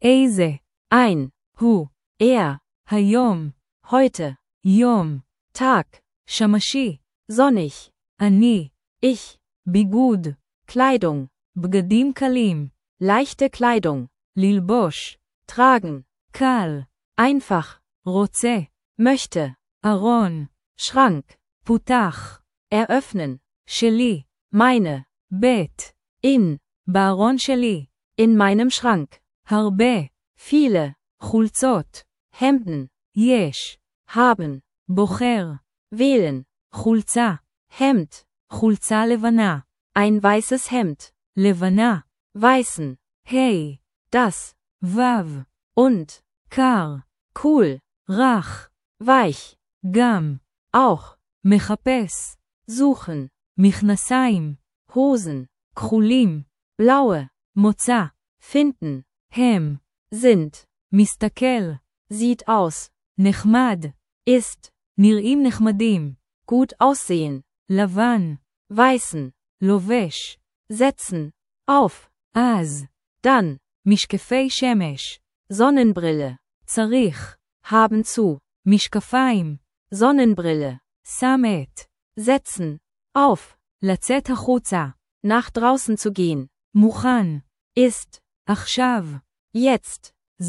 איזה, ein, הוא, er, היום, heute, יום, Tag, שמשי, sonnig, אני, ich, ביגוד, Kleidung, בגדים קלים, leichte Kleidung, ללבוש, tragen, קל, einfach, רוצה, möchte, ארון, Schrank, פותח, eröffnen, שלי, meine, בית, in, בארון שלי, in meinem Schrank, הרבה, viele, חולצות, Hemden, יש, haben, בוחר, wählen, חולצה, Hemd, חולצה לבנה, ein weißes Hemd, לבנה, weißen, היי, das, וו, und, קר, cool, רך, weich, גם, auch, מחפש, suchen, מכנסיים, Hosen, כחולים, blaue, מוצא, finden, הם, sind, מסתכל, sieht aus, נחמד, ist, נראים נחמדים, gut aussehen, לבן, weißen, לובש, setzen, auf, אז, dann, משקפי שמש, Sonnenbrille, צריך, haben zu, משקפיים, Sonnenbrille, שם את, setzen, auf, לצאת החוצה, nach draußen zu gehen, מוכן, ist, עכשיו, jetzt,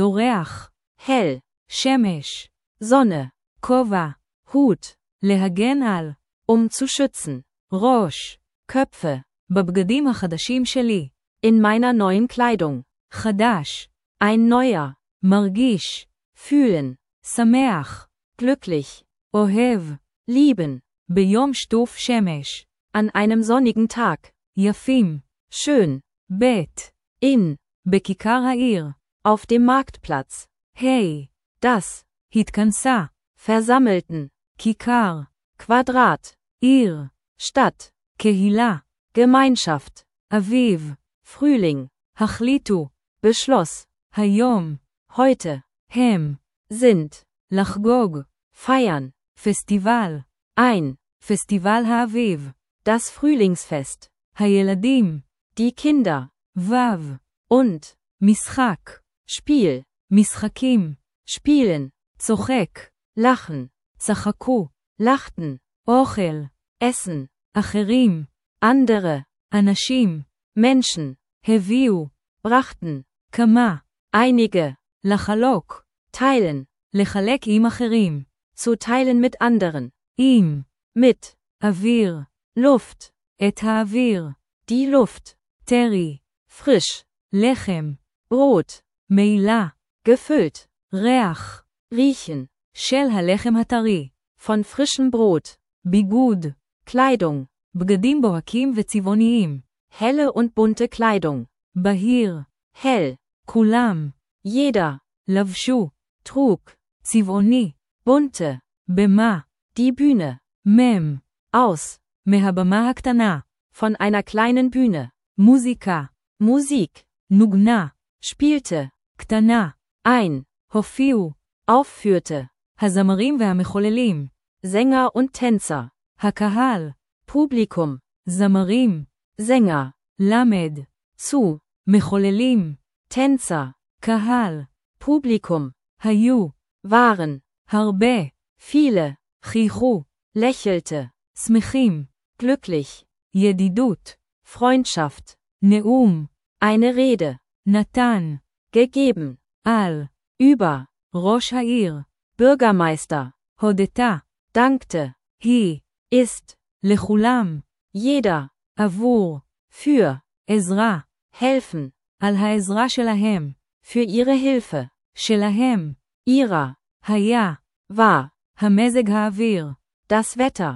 זורח, hell, שמש, Sonne, כובע, Hut, להגן על, zu schützen, ראש, Köpfe, בבגדים החדשים שלי, in meiner neuen Kleidung, חדש, ein neuer, מרגיש, fühlen, שמח, glücklich, אוהב, lieben, ביום שטוף שמש, an einem sonnigen Tag, יפים, schön, בית, in, בכיכר העיר, auf dem Marktplatz, היי, das, התכנסה, versammelten, כיכר, Quadrat, עיר, Stadt, קהילה, Gemeinschaft, אביב, Frühling, החליטו, Beschloss, היום, heute, הם, sind, לחגוג, feiern, פסטיבל, ein, פסטיבל האביב, das Frühlingsfest, הילדים, die Kinder, וו, und, משחק, Spiel, משחקים, spielen, צוחק, lachen, צחקו, lachten, אוכל, essen, אחרים, andere, אנשים, Menschen, הביאו, brachten, כמה, einige, לחלוק, teilen, לחלק עם אחרים, zu teilen mit anderen, עם, mit, אוויר, Luft, את האוויר, die Luft, טרי, frisch, לחם, Brot, מעילה, gefüllt, ריח, riechen, של הלחם הטרי, von frischem Brot, ביגוד, Kleidung, בגדים בוהקים וצבעוניים, helle und bunte Kleidung, בהיר, hell, כולם, jeder, לבשו, trug, צבעוני, bunte, במה, die Bühne, מם, aus, מהבמה הקטנה, von einer kleinen Bühne, מוזיקה, Musik, נוגנה, spielte, קטנה, ein, הופיעו, aufführte, הזמרים והמחוללים, Sänger und Tänzer, הקהל, Publikum, זמרים, Sänger, למד, zu, מחוללים, Tänzer, קהל, Publikum, היו, waren, הרבה, viele, חייכו, lächelte, שמחים, glücklich, ידידות, Freundschaft, נאום, eine Rede, נתן, gegeben, על, über, ראש העיר, Bürgermeister, הודתה, dankte, היא, ist, לכולם, jeder, עבור, für, עזרה, helfen, על העזרה שלהם, für ihre Hilfe, שלהם, ihrer, היה, war, המזג האוויר, das Wetter,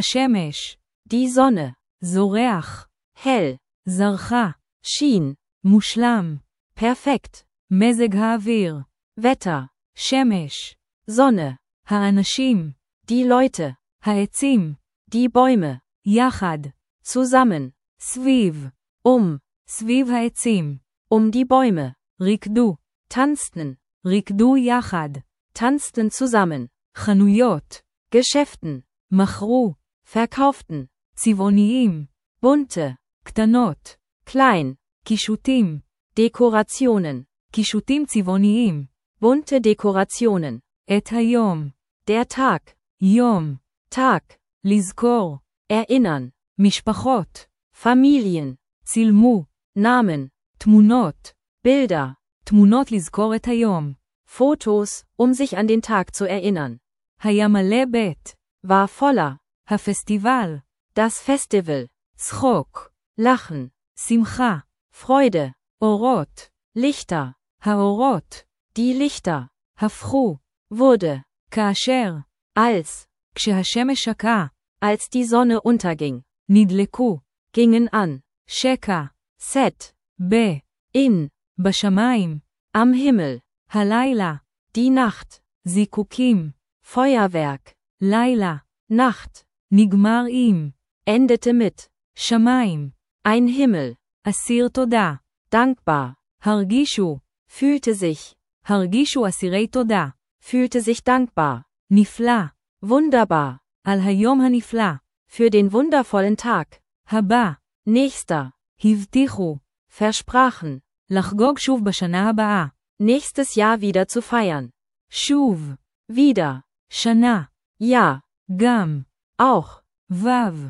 השמש, die Sonne, זורח, hell, זרחה, schien, מושלם, perfekt, מזג האוויר, Wetter, שמש, Sonne, האנשים, die Leute, העצים, die Bäume, יחד, zusammen, סביב, סביב העצים, die Bäume, ריקדו, tanzten, ריקדו יחד, tanzten zusammen, חנויות, Geschäften, מכרו, verkauften, צבעוניים, bunte, קטנות, klein, קישוטים, Dekorationen, קישוטים צבעוניים. bunte Dekorationen, את היום. der Tag, יום. Tag, לזכור. erinnern, משפחות. Familien, צילמו. Namen, תמונות. Bilder, תמונות לזכור את היום. Fotos, sich an den Tag zu erinnern. היה מלא בית. War voller, הפסטיבל. das Festival, צחוק. Lachen, שמחה. Freude, אורות. Lichter, האורות. die Lichter, הפכו. wurde, כאשר. als, כשהשמש שקעה. als die Sonne unterging, נדלקו. gingen an, שקע. set, ב. in, בשמיים. am Himmel, הלילה. die Nacht, זיקוקים. Feuerwerk, לילה. Nacht, נגמר עם. endete mit, שמיים. ein Himmel, אסיר תודה. dankbar, הרגישו. fühlte sich, הרגישו אסירי תודה. fühlte sich dankbar, נפלא. wunderbar, על היום הנפלא. für den wundervollen Tag, הבא. nächster, הבטיחו. versprachen, לחגוג שוב בשנה הבאה. nächstes Jahr wieder zu feiern, שוב. wieder, שנה. ja, גם. auch, וו.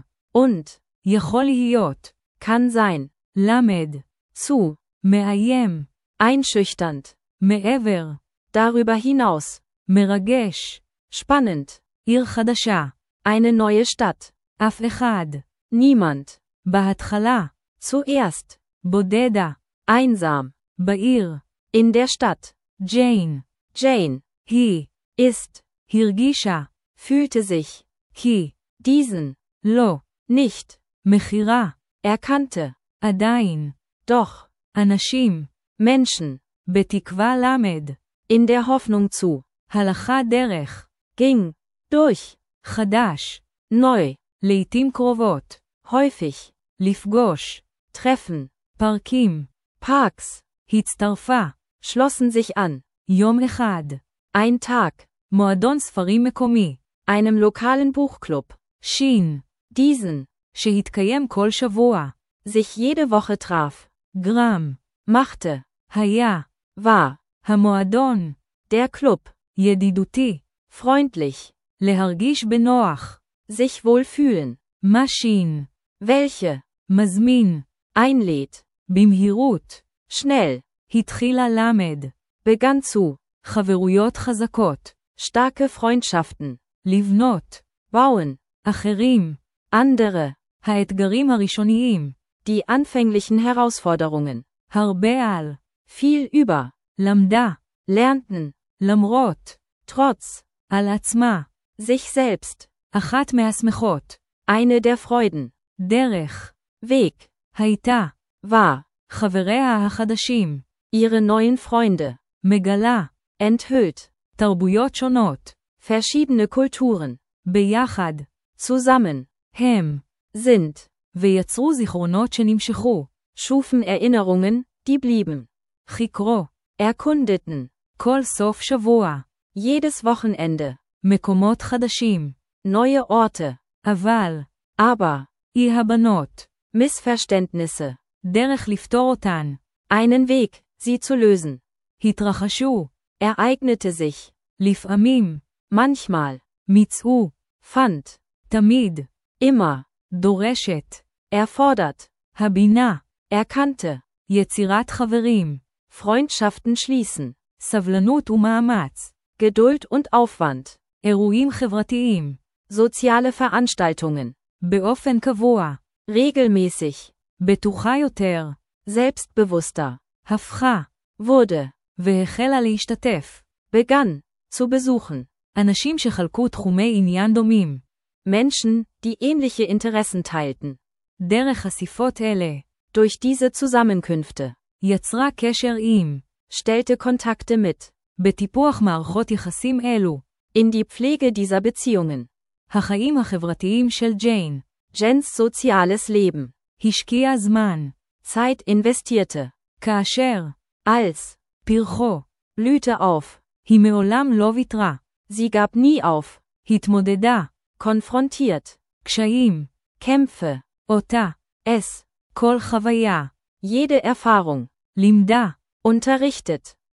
und, יכול להיות. kann sein, למד. zu, מאיים. einschüchternd, מעבר. darüber hinaus, מרגש. spannend, עיר חדשה. eine neue Stadt, אף אחד. niemand, בהתחלה. zuerst, בודדה. einsam, בעיר. in der Stadt, ג'יין. Jane, היא. ist, הרגישה. fühlte sich, כי. diesen, לא. nicht, מכירה. erkannte, עדיין. doch, אנשים. Menschen, בתקווה למד. in der Hoffnung zu, הלכה דרך. ging, durch, חדש. neu, לעתים קרובות. häufig, לפגוש. treffen, פרקים. Parks, הצטרפה. schlossen sich an, יום אחד. ein Tag, מועדון ספרים מקומי. einem lokalen Buchclub, שין. diesen, שהתקיים כל שבוע. sich jede Woche traf, גרם. machte, היה. war, המועדון. der Club, ידידותי. freundlich, להרגיש בנוח. sich wohlfühlen, מה שין. welche, מזמין. einlädt, במהירות. schnell, התחילה למד. begann zu, חברויות חזקות. starke Freundschaften, לבנות. bauen, אחרים. andere, האתגרים הראשוניים. die anfänglichen Herausforderungen, הרבה על. viel über, למדה. lernten, למרות. trotz, על עצמה. sich selbst, אחת מהשמחות. eine der Freuden, דרך. Weg, הייתה. war, חבריה החדשים. ihre neuen Freunde, מגלה. enthüllt, תרבויות שונות. verschiedene Kulturen, ביחד. zusammen, הם. sind, ויצרו זיכרונות שנמשכו. schufen Erinnerungen, die blieben, חקרו. erkundeten, כל סוף שבוע. jedes Wochenende, מקומות חדשים. neue Orte, אבל. aber, אי הבנות. Missverständnisse, דרך לפתור אותן. einen Weg, sie zu lösen, התרחשו. ereignete sich, לפעמים. manchmal, מצאו. fand, תמיד. immer, דורשת. erfordert, הבינה. erkannte, יצירת חברים. Freundschaften schließen, סבלנות ומאמץ. Geduld und Aufwand, אירועים חברתיים. soziale Veranstaltungen, באופן קבוע. regelmäßig, בטוחה יותר. selbstbewusster, הפכה. wurde, והחלה להשתתף. begann, zu besuchen, אנשים שחלקו תחומי עניין דומים. Menschen, die ähnliche Interessen teilten. דרך חשיפות אלה. Durch diese Zusammenkünfte, יצרה קשר עם. stellte Kontakte mit, בטיפוח מערכות יחסים אלו. in die Pflege dieser Beziehungen, החיים החברתיים של ג'יין. Jens soziales Leben, השקיע זמן. Zeit investierte, כאשר. als, פרחו. blühte auf, היא מעולם לא ויתרה. sie gab nie auf, התמודדה. konfrontiert, קשיים. Kämpfe, אותה. es, כל חוויה. jede Erfahrung, לימדה. unterrichtet,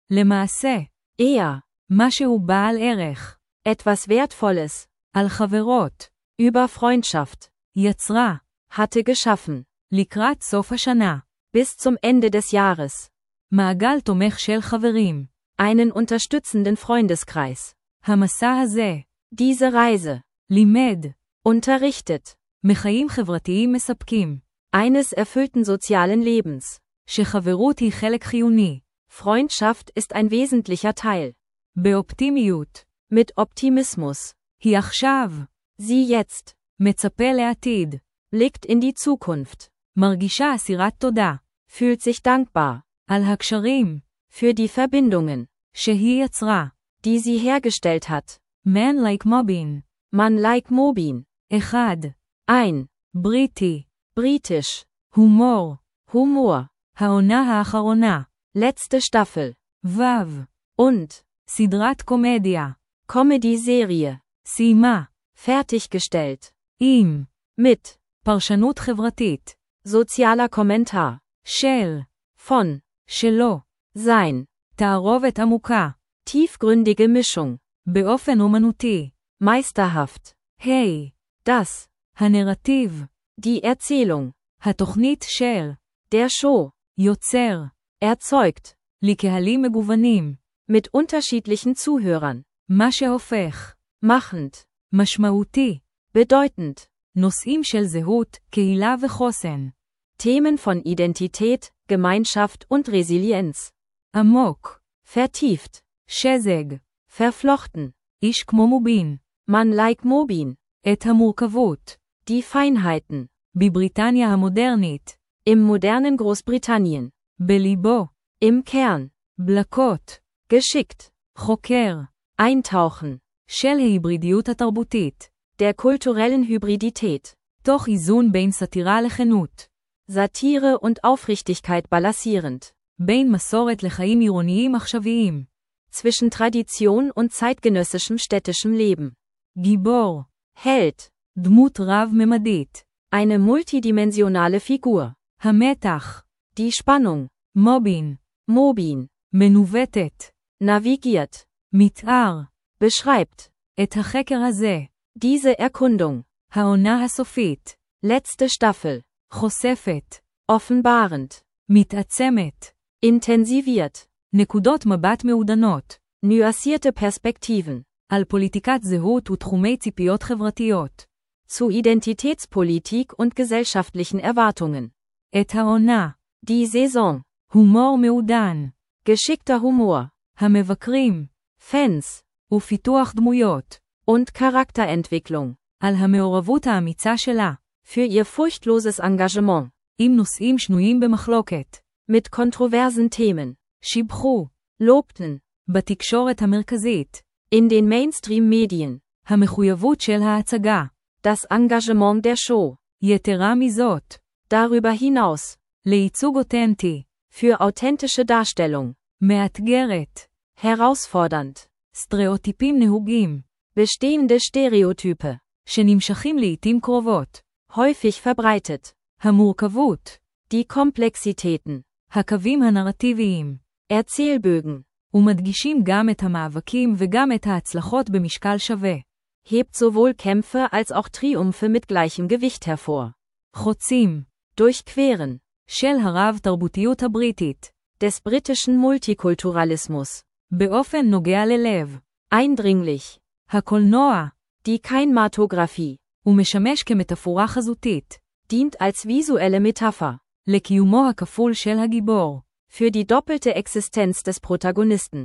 למעשה, eher, משהו בעל ערך. etwas Wertvolles, על חברות. über Freundschaft, יצרה. hatte geschaffen, לקראת סוף השנה. bis zum Ende des Jahres, מעגל תומך של חברים. einen unterstützenden Freundeskreis. המסע הזה. Diese Reise, לימד. unterrichtet, מחיים חברתיים מספקים. eines erfüllten sozialen Lebens. שחברות היא חלק חיוני. Freundschaft ist ein wesentlicher Teil. באופטימיות. Mit Optimismus. היא עכשיו. Sie jetzt. מצפה לעתיד. Blickt in die Zukunft. מרגישה אסירת תודה. Fühlt sich dankbar. על הקשרים. Für die Verbindungen. שהיא יצרה. Die sie hergestellt hat. Man like Mobin. Man like Mobin. אחד. Ein. בריטי. Britisch. הומור. Humor. העונה האחרונה. Letzte Staffel. וו. Und. סדרת קומדיה. Comedy-Serie. סיימה. Fertiggestellt. עם. Mit. פרשנות חברתית. Sozialer Kommentar. של. Von. שלו. Sein. תערובת עמוקה. Tiefgründige Mischung. באופן אומנותי. Meisterhaft. היי. Das. הנרטיב. Die Erzählung. התוכנית של. Der Show. יוצר. Erzeugt. לקהלים מגוונים. Mit unterschiedlichen Zuhörern. מה שהופך. Machend. משמעותי. Bedeutend. נושאים של זהות, קהילה וחוסן. Themen von Identität, Gemeinschaft und Resilienz. עמוק. Vertieft. שזג. Verflochten. איש כמו מובין. Man like Mobin. את המורכבות. Die Feinheiten. בבריטניה המודרנית. Im modernen Großbritannien. בליבו. Im Kern. בלקות. Geschickt. חוקר. Eintauchen. של ההיברידיות התרבותית. Der kulturellen Hybridität. תוך איזון בין סאטירה לכנות. Satire und Aufrichtigkeit balancierend. בין מסורת לחיים עירוניים עכשוויים. Zwischen Tradition und zeitgenössischem städtischem Leben. גיבור. Held. דמות רב-ממדית. Eine multidimensionale Figur. המתח. Die Spannung. מובין. Mobin. מנווטת. Navigiert. מתאר. Beschreibt. את החקר הזה. Diese Erkundung. העונה הסופית. Letzte Staffel. חושפת. Offenbarend. מתעצמת. Intensiviert. נקודות מבט מעודנות. Nuancierte Perspektiven. על פוליטיקת זהות ותחומי ציפיות חברתיות. Zu Identitätspolitik und gesellschaftlichen Erwartungen. את העונה. Die Saison. הומור מעודן. Geschickter Humor. המבקרים. Fans. ופיתוח דמויות. Und Charakterentwicklung. על המעורבות האמיצה שלה. Für ihr furchtloses Engagement. עם נושאים שנויים במחלוקת. Mit kontroversen Themen. שיבחו. Lobten. בתקשורת המרכזית. In den Mainstream-Medien. המחויבות של ההצגה. Das Engagement der Show. יתרה מזאת. Darüber hinaus. לייצוג אותנטי. Für authentische Darstellung. מאתגרת. Herausfordernd. סטריאוטיפים נהוגים. Bestehende Stereotype. שנמשכים לעתים קרובות. Häufig verbreitet. המורכבות. Die Komplexitäten. הקווים הנרטיביים. Erzählbögen. ומדגישים גם את המאבקים וגם את ההצלחות במשקל שווה. Hebt sowohl Kämpfe als auch Triumphe mit gleichem Gewicht hervor. חוצים. Durchqueren. של הרב-תרבותיות הבריטית. Des britischen Multikulturalismus. באופן נוגע ללב. Eindringlich. הקולנוע. Die Kinematographie. ומשמש כמטאפורה חזותית. Dient als visuelle Metapher. לקיומו הכפול של הגיבור. Für die doppelte Existenz des Protagonisten.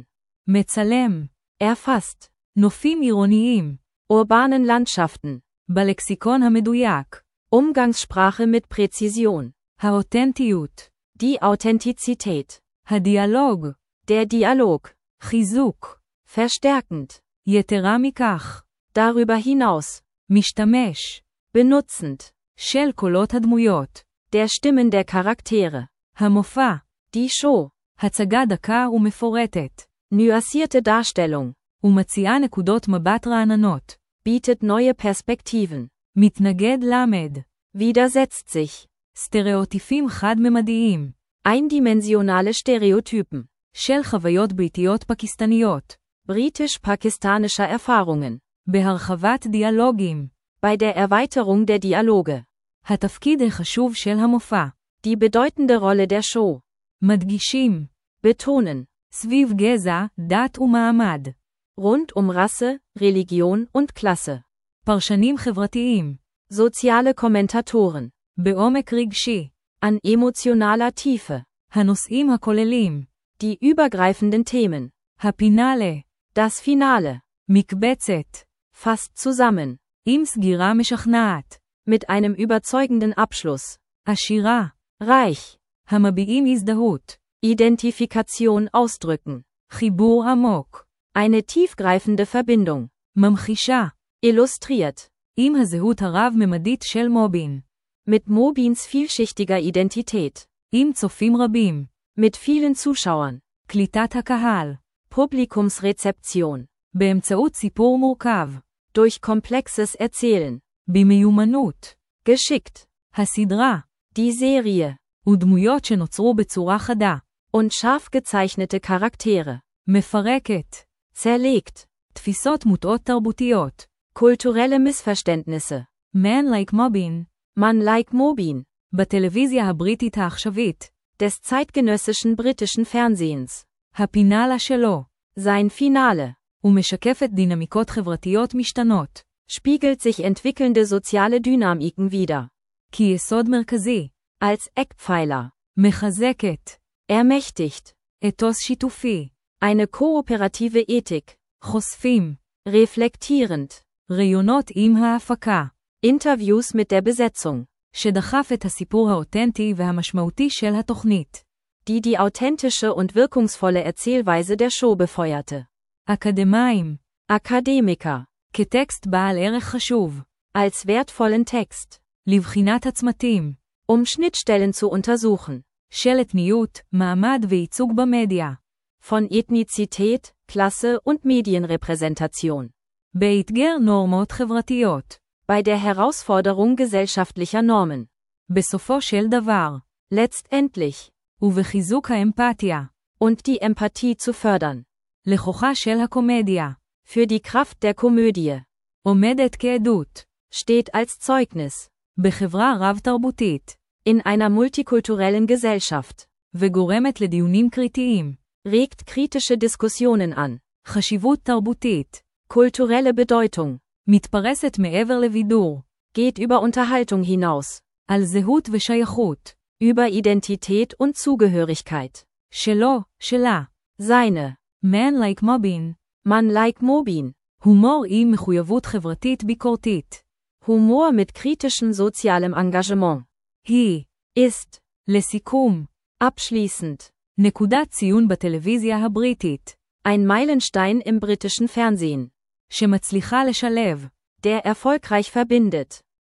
מצלם. Erfasst. נופים עירוניים. Urbanen Landschaften. בלקסיקון המדויק. Umgangssprache mit Präzision. האותנטיות. Die Authentizität. הדיאלוג. Der Dialog. חיזוק. Verstärkend. יתרה מכך. Darüber hinaus. משתמש. Benutzend. של קולות הדמויות. Der Stimmen der Charaktere. המופע. Die Show. הצגה דקה ומפורטת. Nuancierte Darstellung. ומציעה נקודות מבט רעננות. Bietet neue Perspektiven. מתנגד למד. Widersetzt sich. סטריאוטיפים חד-ממדיים. Eindimensionale Stereotypen. של חוויות ביתיות פקיסטניות. britisch-pakistanischer Erfahrungen. בהרחבת דיאלוגים. Bei der Erweiterung der Dialoge. התפקיד החשוב של המופע. Die bedeutende Rolle der Show. מדגישים. Betonen. סביב גזע, דת ומעמד. Rund Rasse, Religion und Klasse. פרשנים חברתיים. Soziale Kommentatoren. בעומק רגשי. An emotionaler Tiefe. הנושאים הכוללים. Die übergreifenden Themen. הפינאלה. Das Finale. מקבצת. Fasst zusammen. עם סגירה משכנעת. Mit einem überzeugenden Abschluss. עשירה. Reich. המביעים הזדהות. Identifikation ausdrücken. חיבור עמוק. Eine tiefgreifende Verbindung. ממחישה. Illustriert. עם הזהות הרב-ממדית של מובין. Mit Mobins vielschichtiger Identität. עם צופים רבים. Mit vielen Zuschauern. קליטת הקהל. Publikumsrezeption. באמצעות סיפור מורכב. Durch komplexes Erzählen. במיומנות. Geschickt. הסדרה. Die Serie. ודמויות שנוצרו בצורה חדה. Und scharf gezeichnete Charaktere. מפרקת. Zerlegt. תפיסות מוטעות תרבותיות. Kulturelle Missverständnisse. Man like Mobin. Man like Mobin. בטלוויזיה הבריטית העכשווית. Des zeitgenössischen britischen Fernsehens. הפינאלה שלו. Sein Finale. ומשקפת דינמיקות חברתיות משתנות. Spiegelt sich entwickelnde soziale Dynamiken wider. כיסוד מרכזי. Als Eckpfeiler. מחזקת. Ermächtigt. אתוס שיתופי. Eine kooperative Ethik. חושפים. Reflektierend. ראיונות עם ההפקה. Interviews mit der Besetzung. שדחף את הסיפור האותנטי והמשמעותי של התוכנית. Die die authentische und wirkungsvolle Erzählweise der Show befeuerte. אקדמאים. Akademiker. כטקסט בעל ערך חשוב. Als wertvollen Text. לבחינת הצמתים. Schnittstellen zu untersuchen. של אתניות, מעמד וייצוג במדיה. Von Ethnizität, Klasse und Medienrepräsentation. באתגר נורמות חברתיות. Bei der Herausforderung gesellschaftlicher Normen. בסופו של דבר. Letztendlich. ובחיזוק האמפתיה. Und die Empathie zu fördern. לכוחה של הקומדיה. Für die Kraft der Komödie. עומדת כעדות. Steht als Zeugnis. בחברה רב-תרבותית. In einer multikulturellen Gesellschaft. וגורמת לדיונים קריטיים. Regt kritische Diskussionen an. חשיבות תרבותית. Kulturelle Bedeutung. מתפרסת מעבר לבידור. Geht über Unterhaltung hinaus. על זהות ושייכות. Über Identität und Zugehörigkeit. שלו, שלה. Seine. Man like Mobin. Man like Mobin. הומור עם מחויבות חברתית ביקורתית. Humor mit kritischem sozialem Engagement. היא. Ist. לסיכום. Abschließend. נקודת ציון בטלוויזיה הבריטית. Ein Meilenstein im britischen Fernsehen. שמצליחה לשלב. Der erfolgreich verbindet.